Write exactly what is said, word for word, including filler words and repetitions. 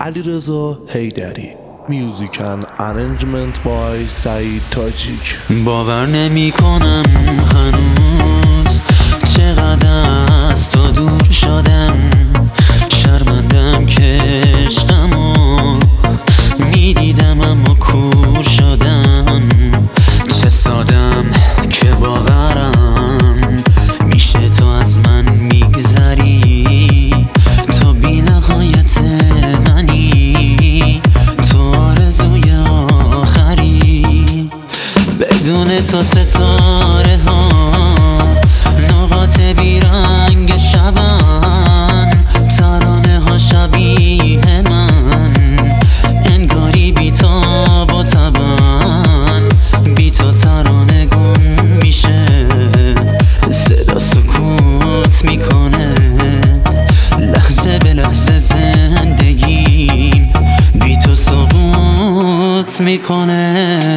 علیرضا حیدری. میوزیک اند ارنجمنت بای سعید تاجیک. باور نمی کنم هنوز چقدر از تو دور شدم، شرمندم که عشقمو میدیدم اما کور شدم. چه سادم که باورم میشه تو از من میگذری، تو بی نهایت منی، تو آرزوی آخری. بدون تو ستاره ها نقاط بیرنگ شبن، ترانه ها شبیه من، انگاری بی تاب و تبن. بی تو ترانه گم میشه، صدا سکوت میکنه، لحظه به لحظه زندگیم بی تو سقوط میکنه.